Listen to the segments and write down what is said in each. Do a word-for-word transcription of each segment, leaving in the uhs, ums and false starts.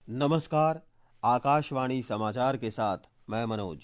नमस्कार। आकाशवाणी समाचार के साथ मैं मनोज।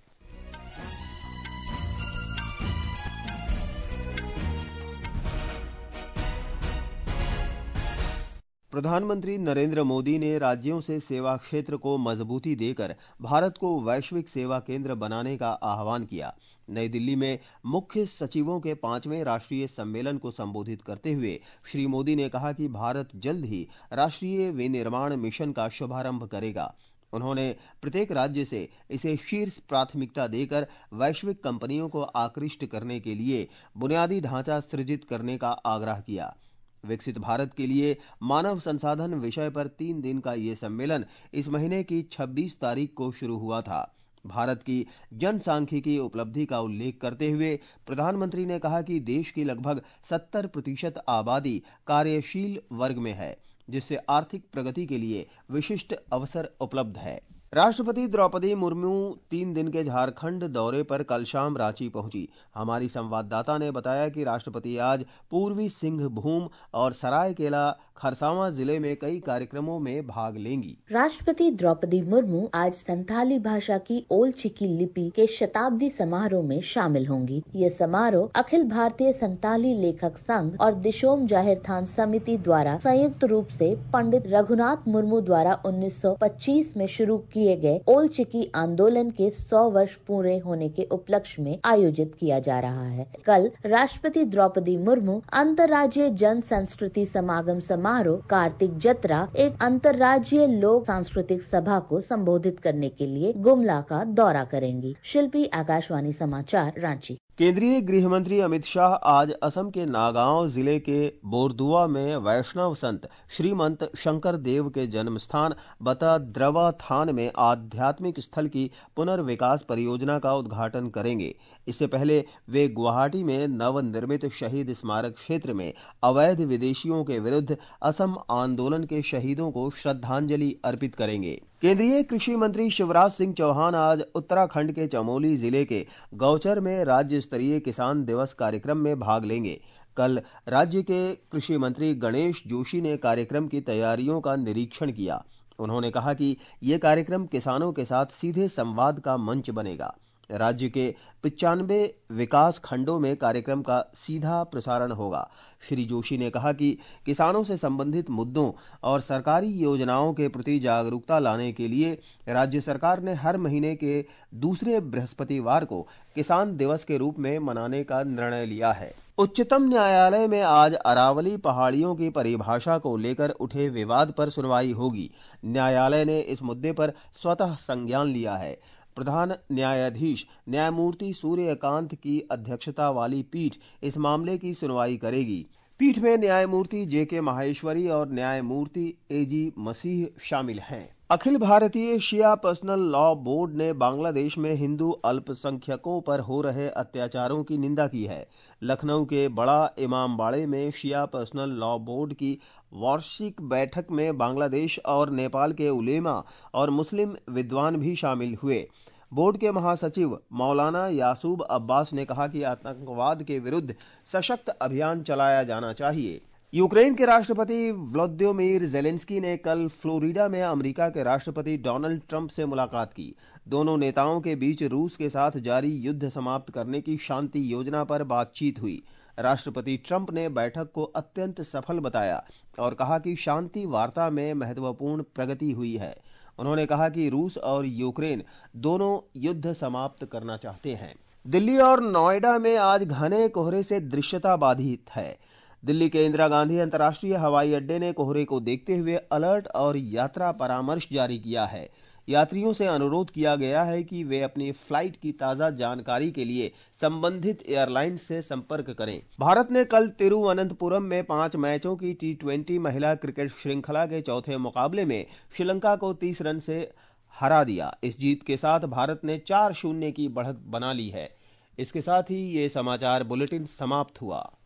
प्रधानमंत्री नरेंद्र मोदी ने राज्यों से सेवा क्षेत्र को मजबूती देकर भारत को वैश्विक सेवा केंद्र बनाने का आह्वान किया। नई दिल्ली में मुख्य सचिवों के पांचवें राष्ट्रीय सम्मेलन को संबोधित करते हुए श्री मोदी ने कहा कि भारत जल्द ही राष्ट्रीय विनिर्माण मिशन का शुभारंभ करेगा। उन्होंने प्रत्येक राज्य से इसे शीर्ष प्राथमिकता देकर वैश्विक कंपनियों को आकृष्ट करने के लिए बुनियादी ढांचा सृजित करने का आग्रह किया। विकसित भारत के लिए मानव संसाधन विषय पर तीन दिन का ये सम्मेलन इस महीने की छब्बीस तारीख को शुरू हुआ था। भारत की जनसांख्यिकी उपलब्धि का उल्लेख करते हुए प्रधानमंत्री ने कहा कि देश की लगभग सत्तर प्रतिशत आबादी कार्यशील वर्ग में है, जिससे आर्थिक प्रगति के लिए विशिष्ट अवसर उपलब्ध है। राष्ट्रपति द्रौपदी मुर्मू तीन दिन के झारखंड दौरे पर कल शाम रांची पहुंची। हमारी संवाददाता ने बताया कि राष्ट्रपति आज पूर्वी सिंहभूम और सरायकेला खरसावां जिले में कई कार्यक्रमों में भाग लेंगी। राष्ट्रपति द्रौपदी मुर्मू आज संथाली भाषा की ओल चिकी लिपि के शताब्दी समारोह में शामिल होंगी। ये समारोह अखिल भारतीय संथाली लेखक संघ और दिशोम जाहिर थान समिति द्वारा संयुक्त रूप से पंडित रघुनाथ मुर्मू द्वारा उन्नीस सौ पच्चीस में शुरू किए गए ओल चिकी आंदोलन के सौ वर्ष पूरे होने के उपलक्ष्य में आयोजित किया जा रहा है। कल राष्ट्रपति द्रौपदी मुर्मू अंतर्राज्यीय जन संस्कृति समागम समारोह कार्तिक जत्रा एक अंतर्राज्यीय लोक सांस्कृतिक सभा को संबोधित करने के लिए गुमला का दौरा करेंगी। शिल्पी, आकाशवाणी समाचार, रांची। केंद्रीय गृह मंत्री अमित शाह आज असम के नागांव जिले के बोरदुआ में वैष्णव संत श्रीमंत शंकर देव के जन्म स्थान बता द्रवा थान में आध्यात्मिक स्थल की पुनर्विकास परियोजना का उद्घाटन करेंगे। इससे पहले वे गुवाहाटी में नवनिर्मित शहीद स्मारक क्षेत्र में अवैध विदेशियों के विरुद्ध असम आंदोलन के शहीदों को श्रद्धांजलि अर्पित करेंगे। केंद्रीय कृषि मंत्री शिवराज सिंह चौहान आज उत्तराखंड के चमोली जिले के गौचर में राज्य स्तरीय किसान दिवस कार्यक्रम में भाग लेंगे। कल राज्य के कृषि मंत्री गणेश जोशी ने कार्यक्रम की तैयारियों का निरीक्षण किया। उन्होंने कहा कि ये कार्यक्रम किसानों के साथ सीधे संवाद का मंच बनेगा। राज्य के पिचानवे विकास खंडों में कार्यक्रम का सीधा प्रसारण होगा। श्री जोशी ने कहा कि किसानों से संबंधित मुद्दों और सरकारी योजनाओं के प्रति जागरूकता लाने के लिए राज्य सरकार ने हर महीने के दूसरे बृहस्पतिवार को किसान दिवस के रूप में मनाने का निर्णय लिया है। उच्चतम न्यायालय में आज अरावली पहाड़ियों की परिभाषा को लेकर उठे विवाद पर सुनवाई होगी। न्यायालय ने इस मुद्दे पर स्वतः संज्ञान लिया है। प्रधान न्यायाधीश न्यायमूर्ति सूर्यकांत की अध्यक्षता वाली पीठ इस मामले की सुनवाई करेगी। पीठ में न्यायमूर्ति जे के माहेश्वरी और न्यायमूर्ति ए जी मसीह शामिल हैं। अखिल भारतीय शिया पर्सनल लॉ बोर्ड ने बांग्लादेश में हिंदू अल्पसंख्यकों पर हो रहे अत्याचारों की निंदा की है। लखनऊ के बड़ा इमामबाड़े में शिया पर्सनल लॉ बोर्ड की वार्षिक बैठक में बांग्लादेश और नेपाल के उलेमा और मुस्लिम विद्वान भी शामिल हुए। बोर्ड के महासचिव मौलाना यासूब अब्बास ने कहा कि आतंकवाद के विरुद्ध सशक्त अभियान चलाया जाना चाहिए। यूक्रेन के राष्ट्रपति व्लादिमीर ज़ेलेंस्की ने कल फ्लोरिडा में अमेरिका के राष्ट्रपति डोनाल्ड ट्रंप से मुलाकात की। दोनों नेताओं के बीच रूस के साथ जारी युद्ध समाप्त करने की शांति योजना पर बातचीत हुई। राष्ट्रपति ट्रंप ने बैठक को अत्यंत सफल बताया और कहा कि शांति वार्ता में महत्वपूर्ण प्रगति हुई है। उन्होंने कहा कि रूस और यूक्रेन दोनों युद्ध समाप्त करना चाहते हैं। दिल्ली और नोएडा में आज घने कोहरे से दृश्यता बाधित है। दिल्ली के इंदिरा गांधी अंतर्राष्ट्रीय हवाई अड्डे ने कोहरे को देखते हुए अलर्ट और यात्रा परामर्श जारी किया है। यात्रियों से अनुरोध किया गया है कि वे अपनी फ्लाइट की ताज़ा जानकारी के लिए संबंधित एयरलाइंस से संपर्क करें। भारत ने कल तिरुवनंतपुरम में पांच मैचों की टी ट्वेंटी महिला क्रिकेट श्रृंखला के चौथे मुकाबले में श्रीलंका को तीस रन से हरा दिया। इस जीत के साथ भारत ने चार शून्य की बढ़त बना ली है। इसके साथ ही ये समाचार बुलेटिन समाप्त हुआ।